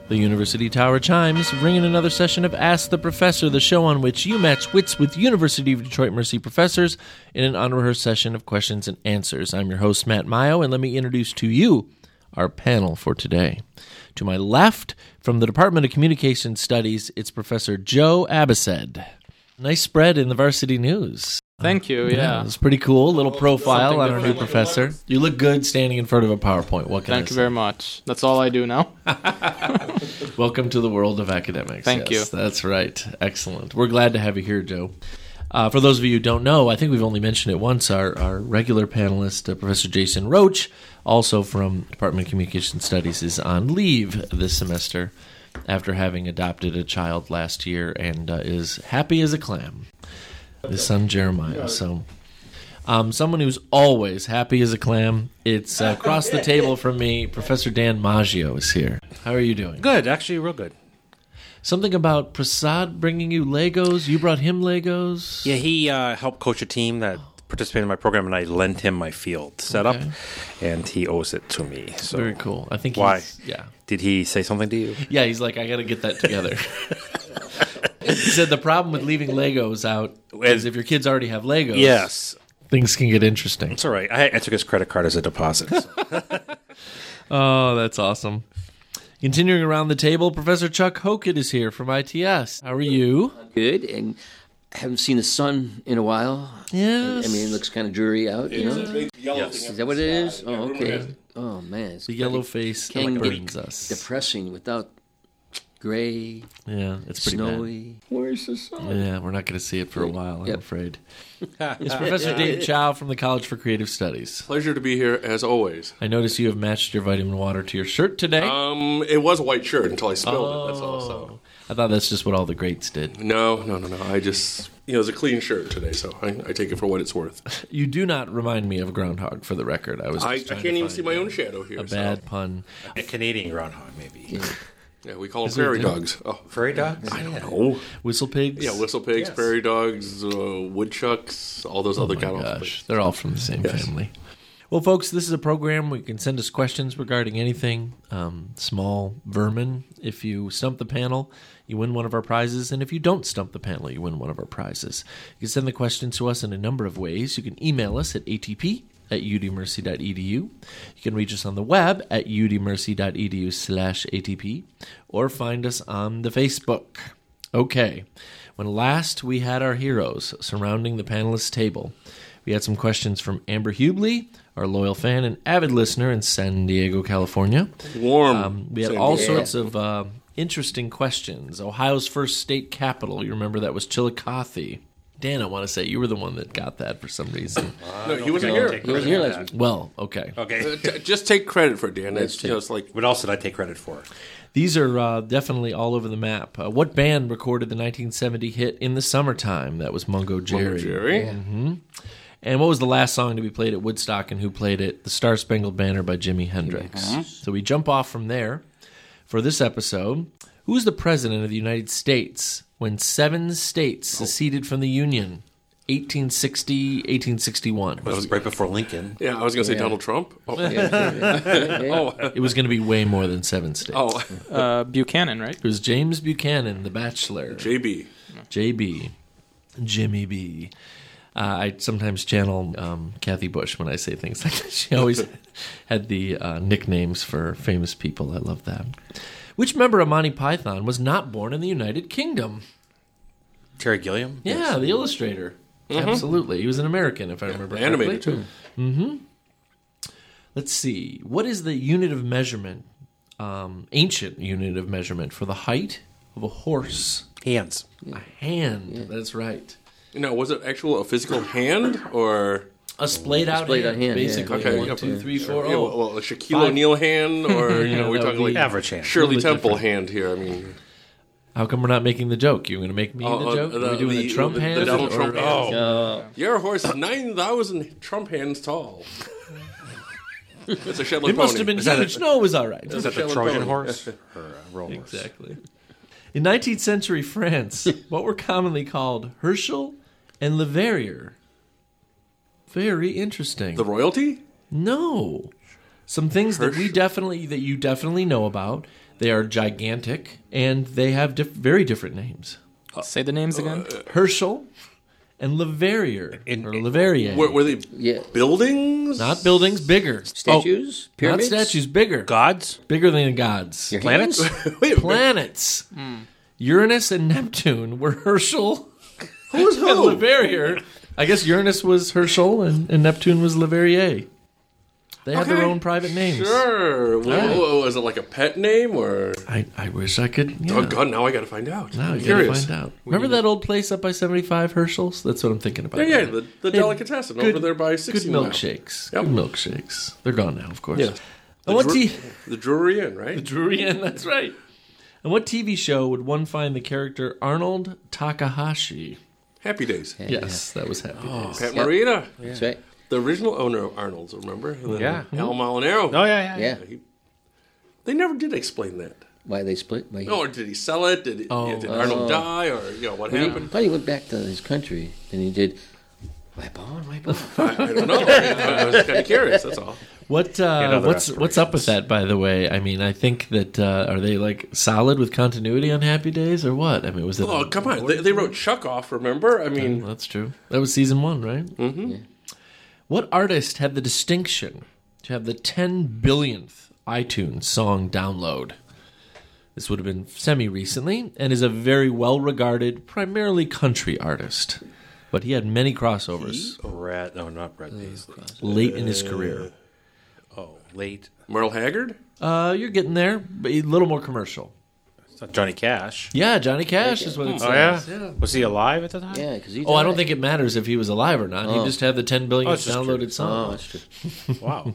The University Tower chimes, ringing another session of Ask the Professor, the show on which you match wits with University of Detroit Mercy professors in an unrehearsed session of questions and answers. I'm your host, Matt Mayo, and let me introduce to you our panel for today. To my left, from the Department of Communication Studies, it's Professor Joe Abased. Nice spread in the Varsity News. Thank you, yeah. It's pretty cool. Little profile Something on our new different. professor. You look good standing in front of a PowerPoint. What can I Thank you say? very much. That's all I do now. Welcome to the world of academics. Thank you. That's right. Excellent. We're glad to have you here, Joe. For those of you who don't know, I think we've only mentioned it once, our regular panelist, Professor Jason Roach, also from Department of Communication Studies, is on leave this semester after having adopted a child last year and is happy as a clam. His son Jeremiah. So, someone who's always happy as a clam. It's across the table from me. Professor Dan Maggio is here. How are you doing? Good, actually, real good. Something about Prasad bringing you Legos. You brought him Legos. Yeah, he helped coach a team that participated in my program, and I lent him my field setup, and he owes it to me. So Very cool. I think. Why? Yeah. Did he say something to you? Yeah. He's like, I got to get that together. He said the problem with leaving Legos out is if your kids already have Legos. Yes. Things can get interesting. It's all right. I took his credit card as a deposit. So. Oh, that's awesome. Continuing around the table, Professor Chuck Hokett is here from ITS. How are you? Good, and I haven't seen the sun in a while. Yes. I mean, it looks kind of dreary out, you know? Yes. Is that what it is? Oh, okay. Oh, man. It's The yellow face can get burns us. depressing without gray, Yeah, it's pretty bad. snowy. Where's the sun? Yeah, we're not going to see it for a while, I'm Yep. afraid. It's Professor Dave Chow from the College for Creative Studies. Pleasure to be here, as always. I notice you have matched your vitamin water to your shirt today. It was a white shirt until I spilled it, that's all. So. I thought that's just what all the greats did. No. I just, it was a clean shirt today, so I take it for what it's worth. You do not remind me of a groundhog, for the record. I I can't even see my own shadow here. A bad pun. A Canadian groundhog, maybe. Yeah, we call them Is there a prairie difference? dogs. Oh, Prairie dogs? I don't know. Whistle pigs? Yeah, whistle pigs, Yes. prairie dogs, woodchucks, all those other Oh kind my of gosh, things. they're all from the same Yes. family. Well, folks, this is a program where you can send us questions regarding anything, small vermin. If you stump the panel, you win one of our prizes, and if you don't stump the panel, you win one of our prizes. You can send the questions to us in a number of ways. You can email us at atp@udmercy.edu. You can reach us on the web at udmercy.edu/atp, or find us on the Facebook. Okay, when last we had our heroes surrounding the panelist table, we had some questions from Amber Hubley, our loyal fan and avid listener in San Diego, California. Warm. We had San all Diego. sorts of interesting questions. Ohio's first state capital, you remember that was Chillicothe. Dan, I want to say you were the one that got that for some reason. No, he wasn't here. He wasn't here last week. Well, okay. Okay. Just take credit for it, Dan. It's, it's like, What else did I take credit for? These are definitely all over the map. What band recorded the 1970 hit In the Summertime? That was Mungo Jerry. Jerry. And what was the last song to be played at Woodstock, and who played it? The Star Spangled Banner by Jimi Hendrix. So we jump off from there. For this episode, who was the president of the United States when 7 states seceded from the Union? 1860, 1861. It was right before Lincoln. Yeah, I was going to say Donald Trump. Oh, It was going to be way more than 7 states. Buchanan, right? It was James Buchanan, the Bachelor. JB. JB. Jimmy B. I sometimes channel Kathy Bush when I say things like that. She always had the nicknames for famous people. I love that. Which member of Monty Python was not born in the United Kingdom? Terry Gilliam? Yeah, the illustrator. Absolutely. He was an American, if I remember Animated, correctly. too. Let's see. What is the unit of measurement, ancient unit of measurement, for the height of a horse? Hands. A hand. That's right. Now, was it a physical hand, or... A splayed out Splayed out hand, hand, yeah. basically. Okay, 1, 2, 3, 4. Yeah, Oh, well, a Shaquille 5. O'Neal hand, or, Yeah, we're that talking would like be Average hand. Shirley Little Temple different. hand here. I mean... How come we're not making the joke? You're going to make me the joke? Are we doing the Trump the hand? Donald Trump hand. Oh. Your horse is 9,000 Trump hands tall. It's a Shetland It must pony. have been Is that huge. No, it was all right. Is that the Shetland Trojan pony. horse? Or a Roman horse? Exactly. In 19th century France, what were commonly called Herschel and Leverrier? Very interesting. The royalty? No. Some things that you definitely know about. They are gigantic, and they have very different names. Say the names again. Herschel and Leverrier, or Leverrier. Were they Yeah. buildings? Not buildings, bigger. Statues? Not Pyramids? statues, bigger. Gods? Bigger than the gods. Your Planets? hands? Wait a minute. Planets. Uranus and Neptune were Herschel Who was and who? Leverrier. I guess Uranus was Herschel and Neptune was Leverrier. They had their Okay. own private names. Sure. right. Was it like a pet name or? I wish I could. Yeah. Oh God! Now I got to find out. Now I'm you gotta curious. find out. Remember that old place up by 75 Herschel's? That's what I'm thinking about. Yeah, now. the They- delicatessen good- over there by Good 60 now. milkshakes. Yep. Good milkshakes. They're gone now, of course. Yeah. And what The Drury Inn, right? Drury Inn, that's right. And what TV show would one find the character Arnold Takahashi? Happy Days. Yes, that was Happy Days. Pat Yep. Morita, That's right. the original owner of Arnold's, remember? And then Yeah. Al Molinaro. Oh, yeah. Yeah. They never did explain that. Why they split? Why No, or did he sell it? Did Arnold die? Or what I happened? thought he went back to his country and he did wipe on, wipe on. I don't know. I was kind of curious. That's all. What's up with that? By the way, I mean, I think that are they like solid with continuity on Happy Days or what? I mean, was it? Oh, come on. They wrote Chuck off, remember? I mean, That's true. That was season 1, right? Mm-hmm. Yeah. What artist had the distinction to have the 10 billionth iTunes song download? This would have been semi-recently and is a very well-regarded, primarily country artist. But he had many crossovers Not Brad Paisley. late in his career. Oh, late. Merle Haggard? You're getting there, but a little more commercial. It's not Johnny Cash. Yeah, Johnny Cash is what it says. Oh, yeah? Was he alive at the time? Yeah, because he Oh, I don't died. think it matters if he was alive or not. He just had the 10 billionth it's just downloaded true. song. Oh, that's true. Wow.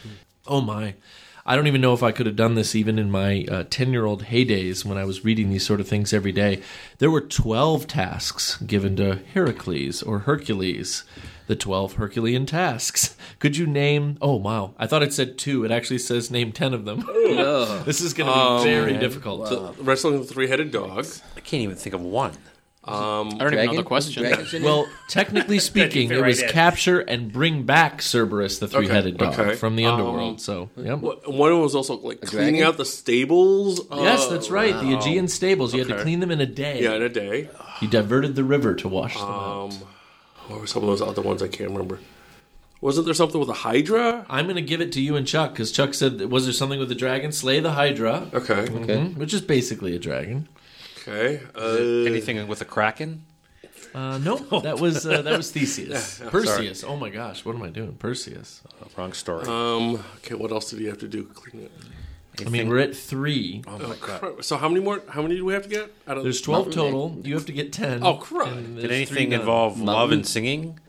Oh my. I don't even know if I could have done this even in my 10-year-old heydays when I was reading these sort of things every day. There were 12 tasks given to Heracles or Hercules, the 12 Herculean tasks. Could you name... Oh, wow. I thought it said 2. It actually says name 10 of them. This is going to be very difficult. So, wrestling with a three-headed dog. I can't even think of one. I don't even know the question. Dragons in there? Well, technically speaking, it was capture and bring back Cerberus, the three-headed dog, okay. from the underworld. So, yep. One was also like cleaning dragon? out the stables. Yes, that's right. The Aegean stables. You had to Okay. clean them in a day. Yeah, in a day. You diverted the river to wash them out. What were some of those other ones I can't remember? Wasn't there something with a Hydra? I'm going to give it to you and Chuck, because Chuck said, was there something with the dragon? Slay the Hydra, Okay. which is basically a dragon. Okay. Anything with a Kraken? Nope, that was Theseus. Perseus. Oh my gosh, what am I doing? Perseus. Wrong story. Okay, what else did he have to do? Clean it. I mean, we're at 3. Crap. So how many more? How many do we have to get? Out of There's 12 total. You have to get 10. Oh, crap. and Did there's anything 3 done. involve love and singing?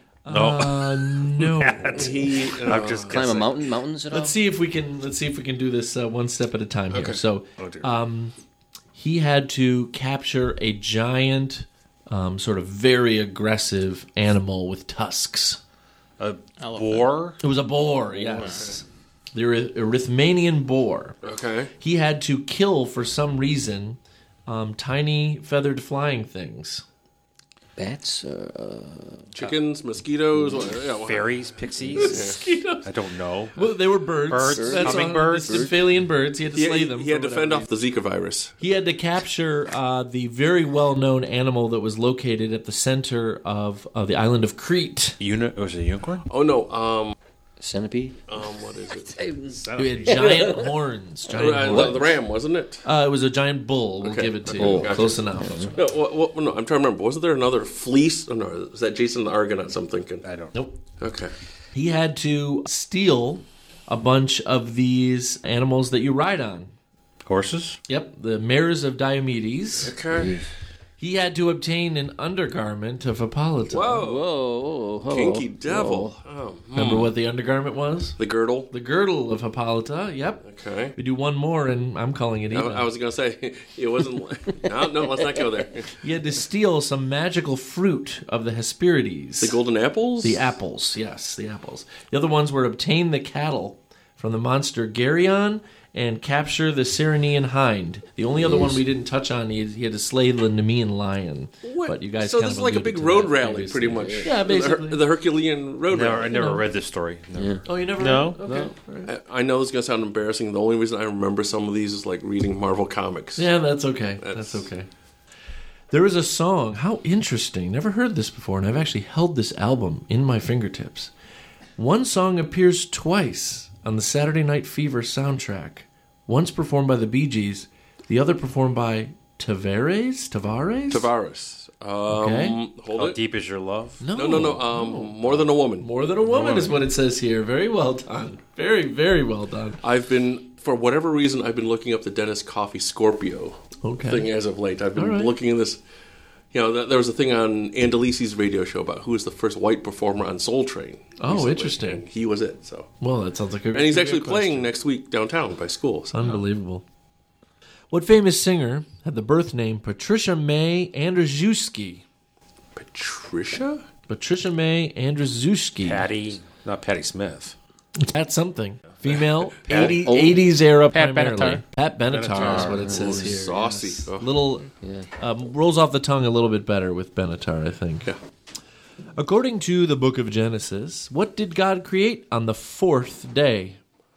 No. I'm just Climb a guessing. mountains at all? Let's see if we can do this one step at a time here. Okay. So, Oh, dear. he had to capture a giant, sort of very aggressive animal with tusks. A boar? It was a boar, yes. The Erythmanian boar. Okay. He had to kill, for some reason, tiny feathered flying things. Bats? Chickens, mosquitoes, Fairies? Pixies? I don't know. Well, they were birds. Birds, That's all. hummingbirds. Stymphalian birds. He had to slay them. He had for to fend whatever off the Zika virus. He had to capture the very well-known animal that was located at the center of the island of Crete. Was it a unicorn? Oh no. Centipede? What is it? It had giant horns. The ram, wasn't it? It was a giant bull. We'll Okay. give it to Oh, you. gotcha. Close enough. No, no, I'm trying to remember. Wasn't there another fleece? Oh, no, is that Jason the Argonauts? I'm thinking. I don't. Nope. Okay. He had to steal a bunch of these animals that you ride on. Horses? Yep, the mares of Diomedes. Okay. He had to obtain an undergarment of Hippolyta. Whoa. Whoa. Kinky devil. Oh, Remember what the undergarment was? the girdle. The girdle of Hippolyta. Yep. Okay. We do one more, and I'm calling it even. I was going to say, it wasn't. No, let's not go there. He had to steal some magical fruit of the Hesperides. The golden apples? The apples, yes, the apples. The other ones were obtain the cattle from the monster Geryon and capture the Cyrenean hind. The only other one we didn't touch on, he had to slay the Nemean lion. What? But you guys so kind this of is like a big road rally, pretty much. Yeah, basically. The Herculean road rally. I never read this story. Yeah. Oh, you never? No. Okay. No. I know this is going to sound embarrassing. The only reason I remember some of these is like reading Marvel comics. Yeah, that's okay. That's okay. There was a song. How interesting. Never heard this before, and I've actually held this album in my fingertips. One song appears twice on the Saturday Night Fever soundtrack. Once performed by the Bee Gees, the other performed by Tavares? Okay. Hold How it. deep is your love? No. More Than a Woman. More Than a Woman is what it says here. Very well done. Very, very well done. For whatever reason, I've been looking up the Dennis Coffey Scorpio thing as of late. I've been looking in this. There was a thing on Andalisi's radio show about who was the first white performer on Soul Train. Oh, recently, interesting. and he was it. So. Well, that sounds like a And he's actually playing next week downtown by school. So. Unbelievable. What famous singer had the birth name Patricia May Andrzejewski? Patricia? Patricia May Andrzejewski. Not Patti Smith. That's something. Female, 80s era Pat primarily. Benatar. Pat Benatar is what it says here. Saucy. Yes. Oh. Little rolls off the tongue a little bit better with Benatar, I think. Yeah. According to the book of Genesis, what did God create on the fourth day?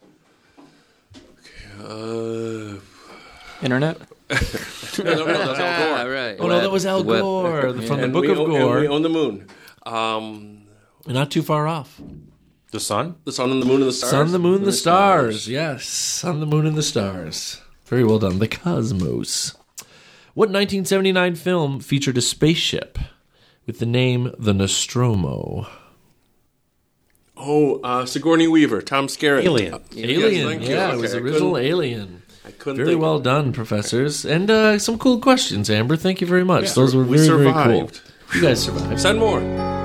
Internet? No, that's Al Gore. Right. Oh, no, that was Al Gore from the book of Gore. And we own the moon. Not too far off. The sun? The sun and the moon and the stars. Sun, the moon, the stars. Yes, sun, the moon, and the stars. Very well done. The cosmos. What 1979 film featured a spaceship with the name the Nostromo? Oh, Sigourney Weaver, Tom Skerritt. Alien. Alien. Thank you. Yeah, it was Okay, original Alien. I couldn't Very think. well done, professors. And some cool questions, Amber. Thank you very much. Those were we very, very cool. survived. You guys survived. Send more.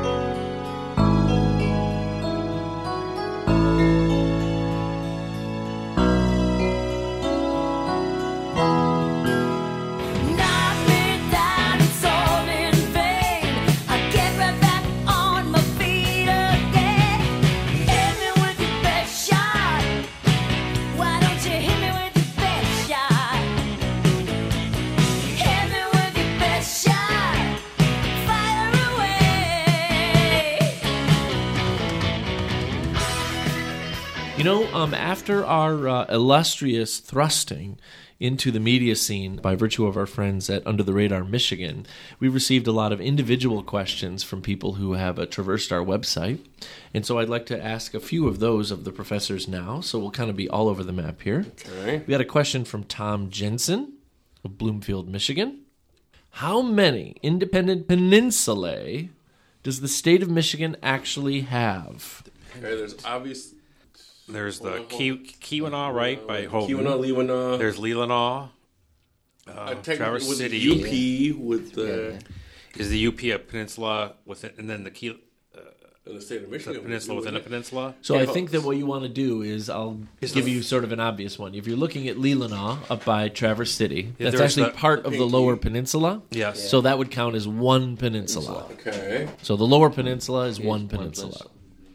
After our illustrious thrusting into the media scene by virtue of our friends at Under the Radar Michigan, we received a lot of individual questions from people who have traversed our website. And so I'd like to ask a few of those of the professors now, so we'll kind of be all over the map here. Okay. We had a question from Tom Jensen of Bloomfield, Michigan. How many independent peninsulae does the state of Michigan actually have? Okay, there's obvious... There's the Keweenaw, right, by Houghton. Leelanau. There's Leelanau. Traverse with City. UP with the... Is the UP a peninsula within, and then the in the state of Michigan. peninsula within a peninsula? So I think that what you want to do is I'll give you sort of an obvious one. If you're looking at Leelanau up by Traverse City, that's there's actually the part of the lower peninsula. Yes. So that would count as one peninsula. Okay. So the lower peninsula is one peninsula.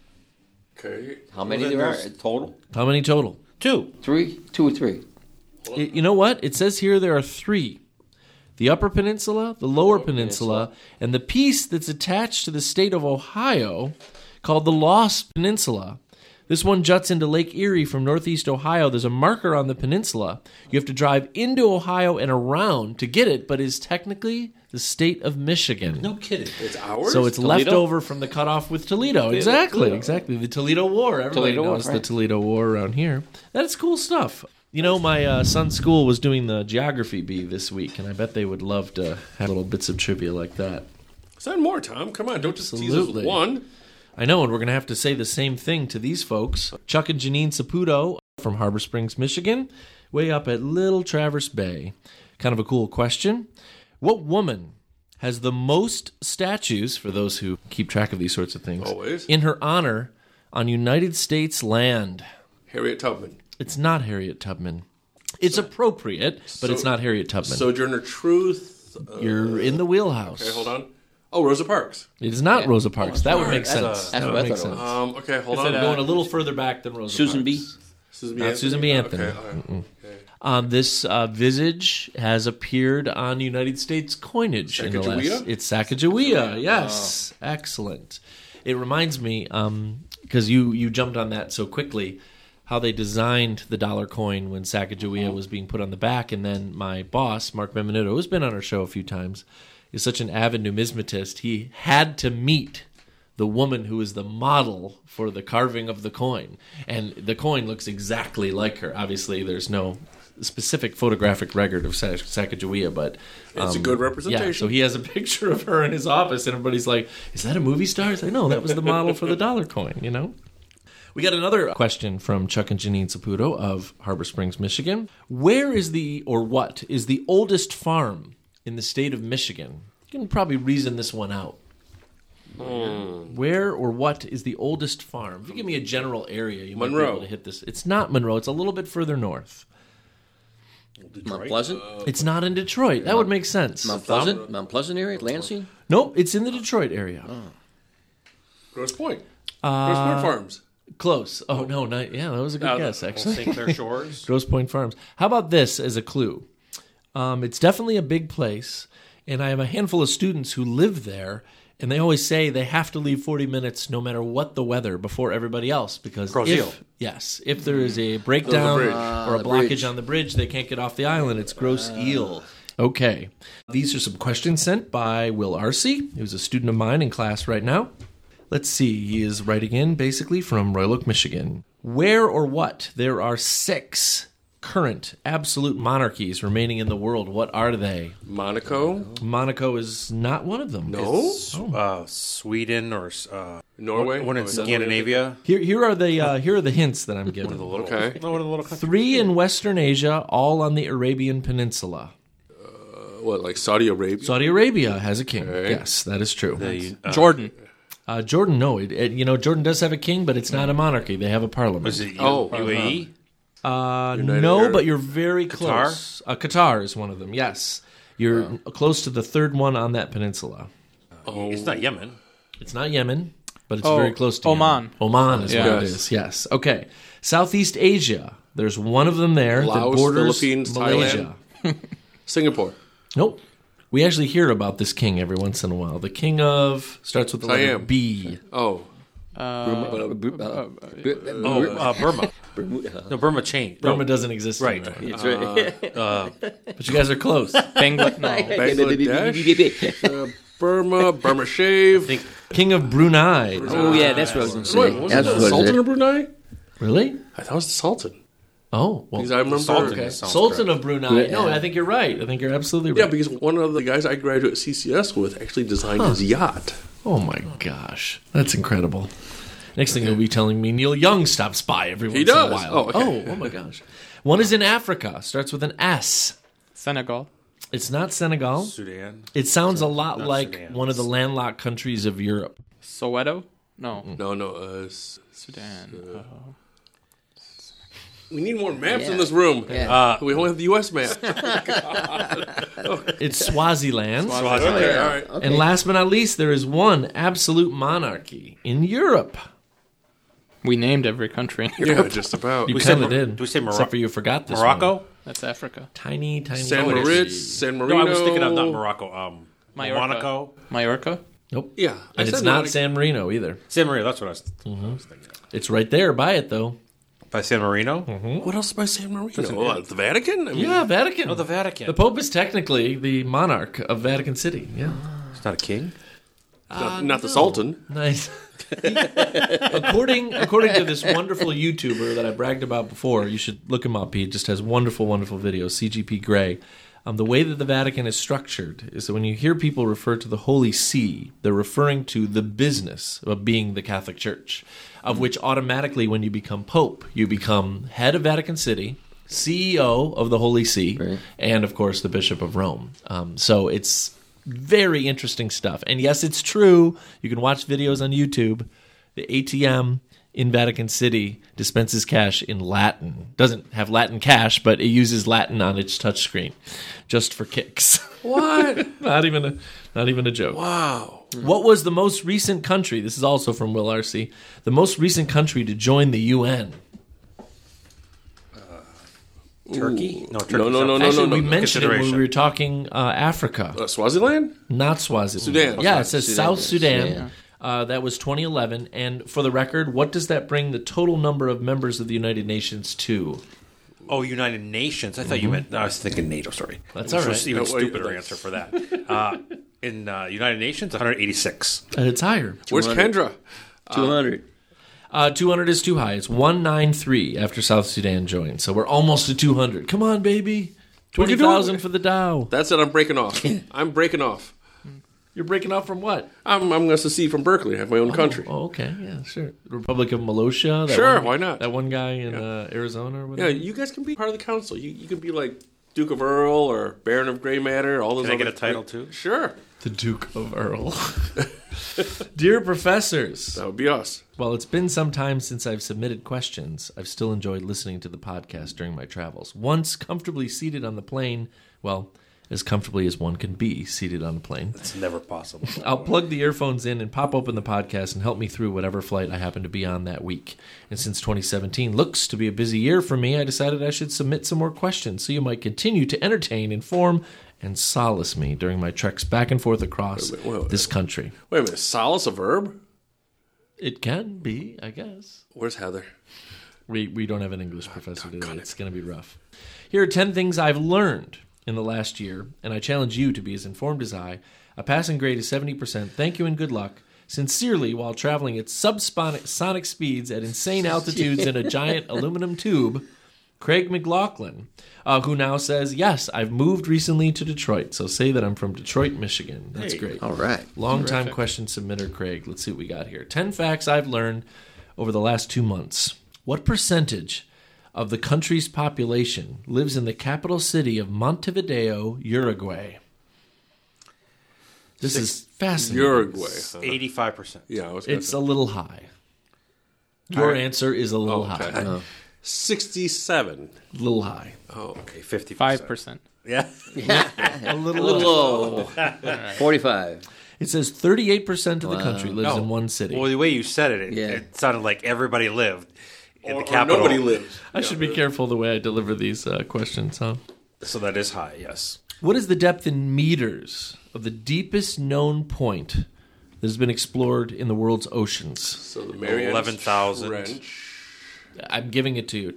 Okay. How many there are total? How many total? 2. 3? 2 or 3? You know what? It says here there are 3. The Upper Peninsula, the Lower Peninsula, and the piece that's attached to the state of Ohio called the Lost Peninsula. This one juts into Lake Erie from northeast Ohio. There's a marker on the peninsula. You have to drive into Ohio and around to get it, but is technically the state of Michigan. No kidding. It's ours? So it's Toledo? left over from the cutoff with Toledo. Exactly. The Toledo War. Everybody Toledo War, knows the right. Toledo War around here. That's cool stuff. You know, my son's school was doing the geography bee this week, and I bet they would love to have little bits of trivia like that. Send more, Tom. Come on, don't just tease us Absolutely. with one. I know, and we're going to have to say the same thing to these folks. Chuck and Janine Saputo from Harbor Springs, Michigan, way up at Little Traverse Bay. Kind of a cool question. What woman has the most statues, for those who keep track of these sorts of things, Always. in her honor on United States land? Harriet Tubman. It's not Harriet Tubman. It's appropriate, but it's not Harriet Tubman. Sojourner Truth. You're in the wheelhouse. Okay, hold on. Oh, Rosa Parks. It is not Rosa Parks. That would make That's sense. what That would I make thought it sense. was. Okay, hold We're on. going a little further back than Rosa Susan Parks. B. Susan B. Anthony. Okay, all right. This visage has appeared on United States coinage. Sacagawea? It's Sacagawea, yes. Oh. Excellent. It reminds me, because you jumped on that so quickly, how they designed the dollar coin when Sacagawea was being put on the back, and then my boss, Mark Benvenuto, who's been on our show a few times, is such an avid numismatist, he had to meet the woman who is the model for the carving of the coin. And the coin looks exactly like her. Obviously, there's no specific photographic record of Sacagawea, but it's a good representation. Yeah, so he has a picture of her in his office, and everybody's like, is that a movie star? It's like, no, that was the model for the dollar coin, you know? We got another question from Chuck and Janine Saputo of Harbor Springs, Michigan. What is the oldest farm in the state of Michigan? You can probably reason this one out. Where or what is the oldest farm? If you give me a general area, you might be able to hit this. It's not Monroe. It's a little bit further north. Mount Pleasant? It's not in Detroit. That would make sense. Mount Pleasant area? Lansing? Nope, it's in the Detroit area. Grosse Pointe. Grosse Pointe Farms. Close. Oh, no, that was a good guess, actually. St. Clair Shores. Grosse Pointe Farms. How about this as a clue? It's definitely a big place, and I have a handful of students who live there, and they always say they have to leave 40 minutes no matter what the weather before everybody else, because if there is a breakdown or a blockage on the bridge, they can't get off the island. It's Grosse Eel. Okay. These are some questions sent by Will Arcee, who's a student of mine in class right now. Let's see. He is writing in basically from Royal Oak, Michigan. Where or what? There are 6 current absolute monarchies remaining in the world. What are they? Monaco. Monaco is not one of them. No. Sweden or Norway. One in Scandinavia. Here are the hints that I'm giving. One of the little countries. 3 in Western Asia, all on the Arabian Peninsula. Like Saudi Arabia? Saudi Arabia has a king. Okay. Yes, that is true. Jordan. Jordan, no. Jordan does have a king, but it's not a monarchy. They have a parliament. Was it UAE? No, but you're very close. Qatar is one of them, yes. You're close to the 3rd one on that peninsula. It's not Yemen. It's not Yemen, but it's very close to Oman. Yemen. Oman is what it is, yes. Okay. Southeast Asia. There's one of them there Laos, that borders Philippines, Malaysia. Thailand. Singapore. Nope. We actually hear about this king every once in a while. The king of starts with the letter B. Oh. Burma. No, Burma changed. Burma doesn't exist anymore. It's right. But you guys are close. Bangladesh. Burma shave. King of Brunei. Oh, yeah, that's what I was going to say. Was it the Sultan of Brunei? Really? I thought it was the Sultan. Oh, well. Because I remember Sultan of Brunei. No, I think you're right. I think you're absolutely right. Yeah, because one of the guys I graduated CCS with actually designed his yacht. Oh my gosh. That's incredible. Next thing you'll be telling me Neil Young stops by every once in a while. Oh, okay. Oh my gosh. One is in Africa. Starts with an S. Senegal. It's not Senegal. Sudan. It sounds a lot like Sudan. one of the landlocked countries of Europe. Soweto? No. No. Sudan. We need more maps in this room. Yeah. We only have the U.S. map. It's Swaziland. Okay, all right. And last but not least, there is one absolute monarchy in Europe. We named every country in Yeah, Europe. just about. You kind of did. Do we say Morocco? Except for you forgot this Morocco? one. That's Africa. Tiny. San Moritz, San Marino. No, I was thinking of not Morocco. Mallorca. Monaco. Mallorca? Nope. Yeah. And it's not San Marino either. San Marino, that's what I was thinking of. It's right there by it, though. By San Marino? What else by San Marino? The Vatican? I mean, Yeah, Vatican. Oh, the Vatican. The Pope is technically the monarch of Vatican City. Yeah. It's not a king? not the Sultan. Nice. according to this wonderful YouTuber that I bragged about before, you should look him up. He just has wonderful videos, CGP Grey. The way that the Vatican is structured is that when you hear people refer to the Holy See, they're referring to the business of being the Catholic Church, of which automatically when you become Pope, you become head of Vatican City, CEO of the Holy See, and of course the Bishop of Rome. So it's very interesting stuff. And yes, it's true. You can watch videos on YouTube. The ATM in Vatican City dispenses cash in Latin. Doesn't have Latin cash, but it uses Latin on its touchscreen, just for kicks. What? Not even a joke. Wow. What was the most recent country? This is also from Will Arcee. The most recent country to join the UN. Turkey? No, Turkey. No. Actually, we mentioned it when Consideration. we were talking Africa, Swaziland? not Swaziland. Sudan. Yeah, it says Sudan. South Sudan. Sudan. That was 2011. And for the record, what does that bring the total number of members of the United Nations to? Oh, United Nations. I thought you meant. No, I was thinking NATO. Sorry, That's Which all was right. even No, wait, stupider answer for that. In United Nations, 186. It's higher. Where's 200. Kendra? 200. 200 is too high. It's 193 after South Sudan joined. So we're almost to 200. Come on, baby. We can do 20,000 it. for the Dow. That's it. I'm breaking off. I'm breaking off. You're breaking off from what? I'm going to secede from Berkeley. I have my own country. Oh, okay. Yeah, sure. The Republic of Malosha. That Sure, one- why not? That one guy in Arizona or Yeah, whatever. you guys can be part of the council. You can be like Duke of Earl or Baron of Grey Matter. All those. Can I get other- a title, too? Sure, The Duke of Earl. Dear professors, that would be us. while it's been some time since I've submitted questions, I've still enjoyed listening to the podcast during my travels. Once comfortably seated on the plane, well, as comfortably as one can be seated on a plane, It's never possible. I'll plug the earphones in and pop open the podcast and help me through whatever flight I happen to be on that week. And since 2017 looks to be a busy year for me, I decided I should submit some more questions so you might continue to entertain, inform, and solace me during my treks back and forth across wait. this country. Wait a minute. Solace a verb? It can be, I guess. Where's Heather? We don't have an English professor today. It's going to be rough. Here are 10 things I've learned in the last year, and I challenge you to be as informed as I. A passing grade is 70%. Thank you and good luck. Sincerely, while traveling at subsonic speeds at insane altitudes in a giant aluminum tube, Craig McLaughlin, who now says, yes, I've moved recently to Detroit, so say that I'm from Detroit, Michigan. That's great. All right. Long-time question submitter, Craig. Let's see what we got here. 10 facts I've learned over the last 2 months. What percentage of the country's population lives in the capital city of Montevideo, Uruguay? This is fascinating. Uruguay. 85%. Yeah, I was gonna It's say. a little high. Your answer is a little okay. high. 67. A little high. Oh, Okay, 50%. 5%. Yeah. A little Little low. low. 45. It says 38% of the country lives in one city. Well, the way you said it, Yeah. it sounded like everybody lived in or the capital. nobody lives. I should be careful the way I deliver these questions, huh? So that is high, yes. What is the depth in meters of the deepest known point that has been explored in the world's oceans? So the Mariana 11,000. Trench. I'm giving it to you.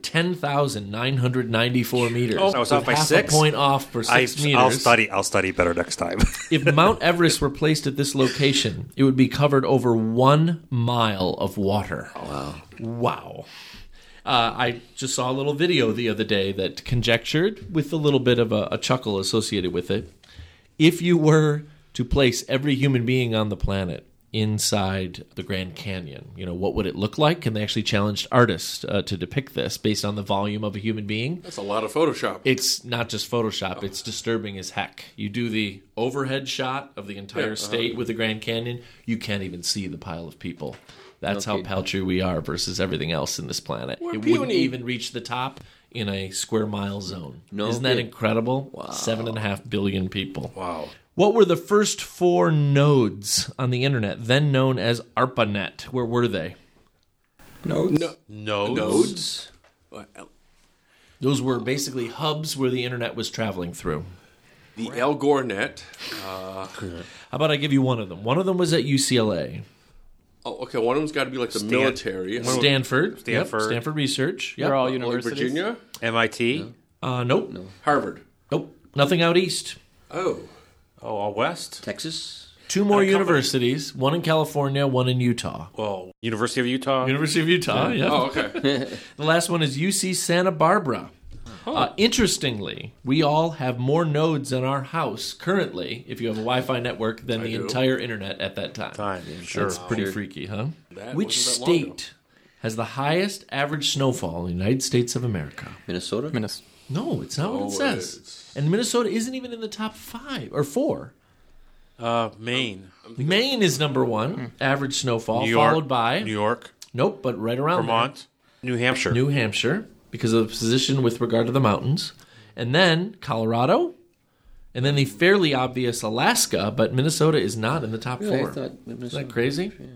10,994 meters. Oh, I was off by With half 6? a point off for 6 meters. I'll study better next time. If Mount Everest were placed at this location, it would be covered over 1 mile of water. Wow. I just saw a little video the other day that conjectured, with a little bit of a chuckle associated with it, if you were to place every human being on the planet inside the Grand Canyon, what would it look like? And they actually challenged artists to depict this based on the volume of a human being. That's a lot of Photoshop. It's not just Photoshop. It's disturbing as heck. You do the overhead shot of the entire state with the Grand Canyon, you can't even see the pile of people. That's how paltry we are versus everything else in this planet. We're It wouldn't puny. even reach the top in a square mile zone. No Isn't that kidding. incredible? Wow. 7.5 billion people. Wow. What were the first 4 nodes on the internet, then known as ARPANET? Where were they? Nodes. Nodes? Those were basically hubs where the internet was traveling through. The Al Gore net. How about I give you one of them? One of them was at UCLA. Oh, okay. One of them's got to be like the military. Stanford. Yep, Stanford. Stanford Research. Yep. They're all Like universities. Virginia? MIT. Nope. Harvard. Nope. Nothing out east. Oh. Oh, all west. Texas. 2 more company. universities. One in California, one in Utah. Well, University of Utah. University of Utah, yeah. Oh, okay. The last one is UC Santa Barbara. Interestingly, we all have more nodes in our house currently, if you have a Wi-Fi network, than the do. entire internet at that time. Sure. That's pretty freaky, huh? That Which wasn't that long ago. state has the highest average snowfall in the United States of America? Minnesota. No, it's not what it No, says. it's- And Minnesota isn't even in the top 5 or 4. Maine. Maine is number 1, average snowfall, New York. followed by... New York. Nope, but right around Vermont. New Hampshire. there. New Hampshire, because of the position with regard to the mountains. And then Colorado. And then the fairly obvious Alaska, but Minnesota is not in the top 4. I thought Isn't that crazy?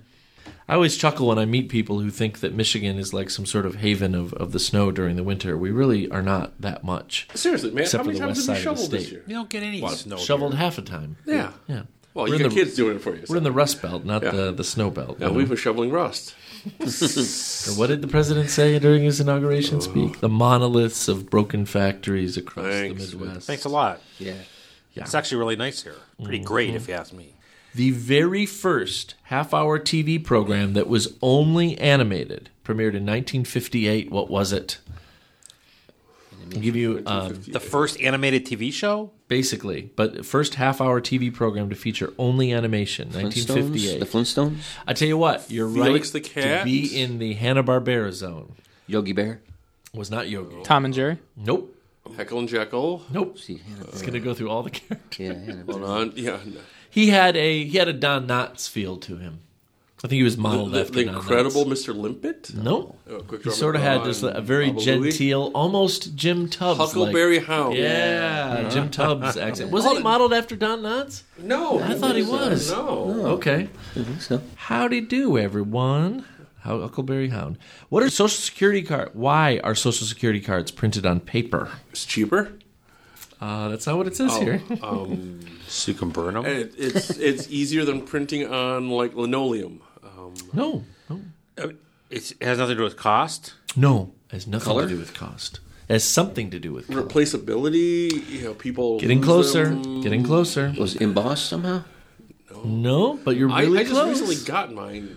I always chuckle when I meet people who think that Michigan is like some sort of haven of the snow during the winter. We really are not that much. Seriously, man, Except how many for the times west have you side of the shoveled this state. year? You don't get any snow. Shoveled here. half a time. Yeah. Yeah. Well, We're you in got the- kids doing it for you. We're in the Rust Belt, not Yeah. the snow belt. Yeah, we've been shoveling rust. Or what did the president say during his inauguration speak? The monoliths of broken factories across Thanks, the Midwest. Thanks a lot. Yeah. It's actually really nice here. Pretty great, if you ask me. The very first half-hour TV program that was only animated premiered in 1958. What was it? I'll give you The first animated TV show? basically, but first half-hour TV program to feature only animation, 1958. The Flintstones? I tell you what, you're Felix right the Cat? to be in the Hanna-Barbera zone. Yogi Bear? Was not Yogi. Tom and Jerry. Nope. Heckle and Jekyll. Nope. See, It's going to go through all the characters. yeah. Hold on. Yeah. He had a Don Knotts feel to him. I think he was modeled The, after the Don incredible Knotts. Mr. Limpet? Nope. Quick He Draw sort of had McGraw just and a very Baba Louie. genteel, almost Jim Tubbs. Huckleberry Hound. Yeah, Jim Tubbs accent. Wasn't he modeled after Don Knotts? No. I thought he was. No. Okay. I think so. Howdy do, everyone. Huckleberry Hound. What are Social Security cards? Why are Social Security cards printed on paper? It's cheaper. That's not what it says here. So you can burn them? And it's easier than printing on like linoleum. No. It has nothing to do with cost? No. It has nothing Color? to do with cost. It has something to do with color. Replaceability. You know, people Getting lose closer. them. Getting closer. Was it embossed somehow? No, but you're really I just close. recently got mine.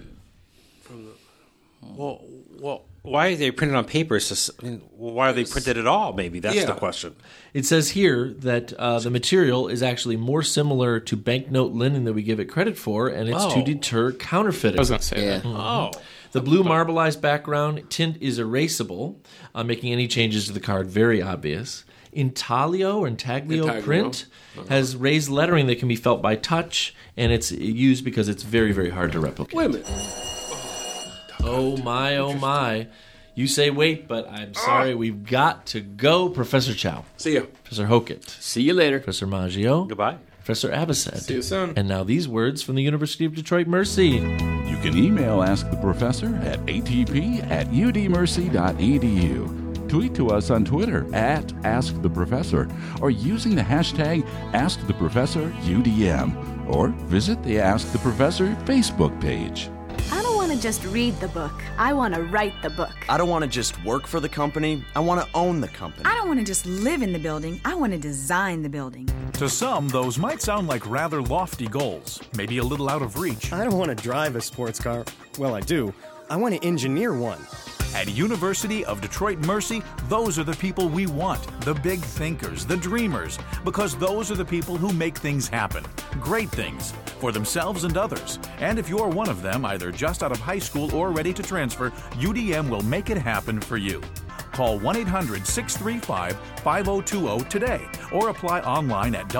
Well, why are they printed on paper? Why are they printed at all, maybe? That's Yeah. the question. It says here that the material is actually more similar to banknote linen than we give it credit for, and it's to Oh. deter counterfeiting. I was going to say that. Oh. The blue marbleized background tint is erasable, making any changes to the card very obvious. Intaglio print has raised lettering that can be felt by touch, and it's used because it's very, very hard to replicate. Wait a minute. Oh my. You say wait, but I'm sorry, we've got to go. Professor Chow, See ya. Professor Hokett, See you later. Professor Maggio, Goodbye. Professor Abbassad. See you soon. And now these words from the University of Detroit Mercy. You can email Ask the Professor at atp@udmercy.edu. Tweet to us on Twitter at AskTheProfessor or using the hashtag AskTheProfessorUDM or visit the Ask the Professor Facebook page. I don't want to just read the book. I want to write the book. I don't want to just work for the company. I want to own the company. I don't want to just live in the building. I want to design the building. To some, those might sound like rather lofty goals, maybe a little out of reach. I don't want to drive a sports car. Well, I do. I want to engineer one. At University of Detroit Mercy, those are the people we want, the big thinkers, the dreamers, because those are the people who make things happen, great things, for themselves and others. And if you're one of them, either just out of high school or ready to transfer, UDM will make it happen for you. Call 1-800-635-5020 today or apply online at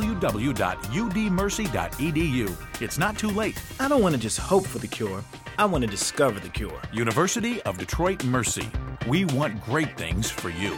www.udmercy.edu. It's not too late. I don't want to just hope for the cure. I want to discover the cure. University of Detroit Mercy. We want great things for you.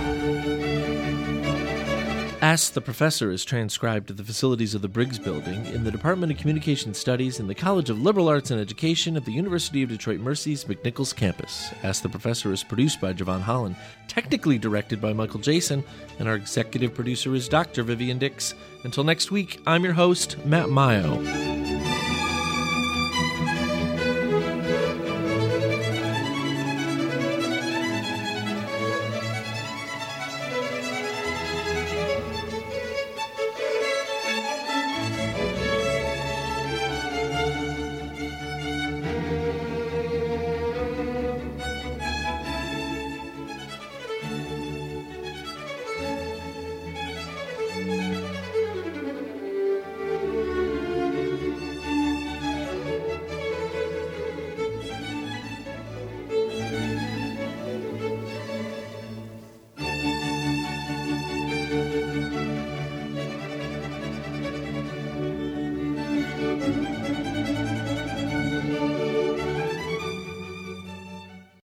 Ask the Professor is transcribed at the facilities of the Briggs Building in the Department of Communication Studies in the College of Liberal Arts and Education at the University of Detroit Mercy's McNichols campus. Ask the Professor is produced by Javon Holland, technically directed by Michael Jason, and our executive producer is Dr. Vivian Dix. Until next week, I'm your host, Matt Mayo.